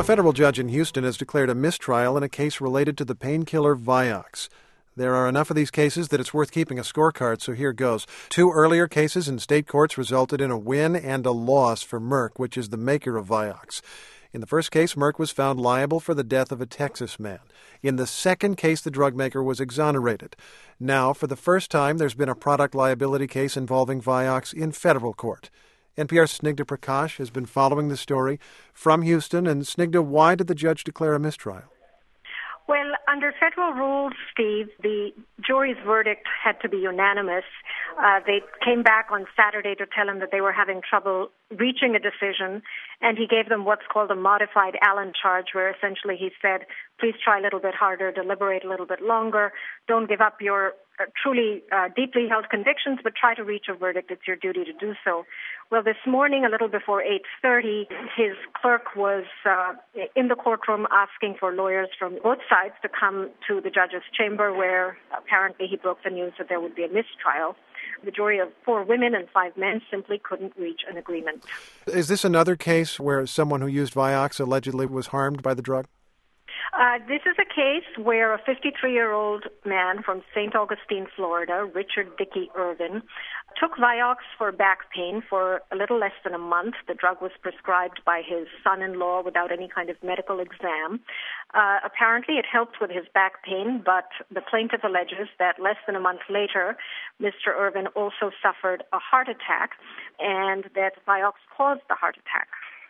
A federal judge in Houston has declared a mistrial in a case related to the painkiller Vioxx. There are enough of these cases that it's worth keeping a scorecard, so here goes. 2 earlier cases in state courts resulted in a win and a loss for Merck, which is the maker of Vioxx. In the first case, Merck was found liable for the death of a Texas man. In the second case, the drug maker was exonerated. Now, for the first time, there's been a product liability case involving Vioxx in federal court. NPR's Snigdha Prakash has been following the story from Houston. And Snigdha, why did the judge declare a mistrial? Well, under federal rules, Steve, the jury's verdict had to be unanimous. They came back on Saturday to tell him that they were having trouble reaching a decision, and he gave them what's called a modified Allen charge, where essentially he said, please try a little bit harder, deliberate a little bit longer, don't give up your truly deeply held convictions, but try to reach a verdict. It's your duty to do so. Well, this morning, a little before 8:30, his clerk was in the courtroom asking for lawyers from both sides to come to the judge's chamber, where apparently he broke the news that there would be a mistrial. The jury of 4 women and 5 men simply couldn't reach an agreement. Is this another case where someone who used Vioxx allegedly was harmed by the drug? This is a case where a 53-year-old man from St. Augustine, Florida, Richard Dickey Irvin, took Vioxx for back pain for a little less than a month. The drug was prescribed by his son-in-law without any kind of medical exam. Apparently, it helped with his back pain, but the plaintiff alleges that less than a month later, Mr. Irvin also suffered a heart attack, and that Vioxx caused the heart attack.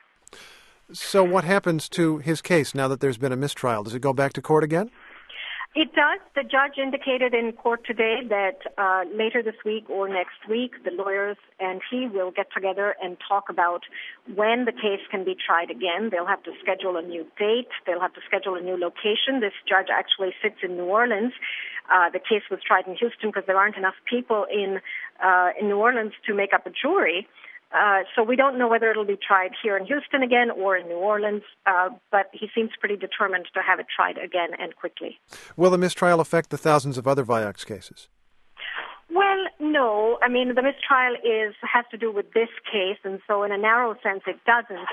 So what happens to his case now that there's been a mistrial? Does it go back to court again? It does. The judge indicated in court today that later this week or next week, the lawyers and he will get together and talk about when the case can be tried again. They'll have to schedule a new date. They'll have to schedule a new location. This judge actually sits in New Orleans. The case was tried in Houston because there aren't enough people in New Orleans to make up a jury. So we don't know whether it'll be tried here in Houston again or in New Orleans, but he seems pretty determined to have it tried again and quickly. Will the mistrial affect the thousands of other Vioxx cases? Well, no. I mean, the mistrial has to do with this case, and so in a narrow sense it doesn't.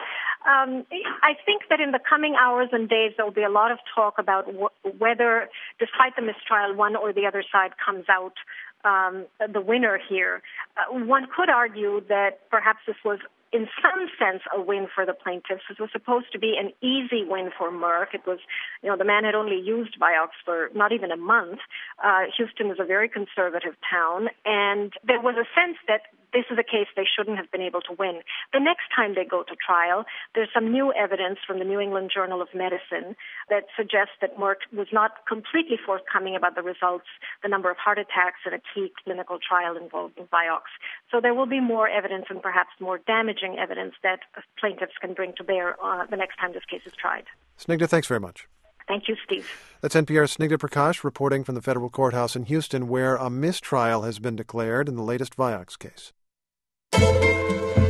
I think that in the coming hours and days there will be a lot of talk about whether, despite the mistrial, one or the other side comes out the winner here. One could argue that perhaps this was, in some sense, a win for the plaintiffs. It was supposed to be an easy win for Merck. It was, the man had only used Vioxx for not even a month. Houston is a very conservative town, and there was a sense that this is a case they shouldn't have been able to win. The next time they go to trial, there's some new evidence from the New England Journal of Medicine that suggests that Merck was not completely forthcoming about the results, the number of heart attacks in a key clinical trial involving Vioxx. So there will be more evidence and perhaps more damaging evidence that plaintiffs can bring to bear the next time this case is tried. Snigdha, thanks very much. Thank you, Steve. That's NPR's Snigdha Prakash reporting from the federal courthouse in Houston, where a mistrial has been declared in the latest Vioxx case.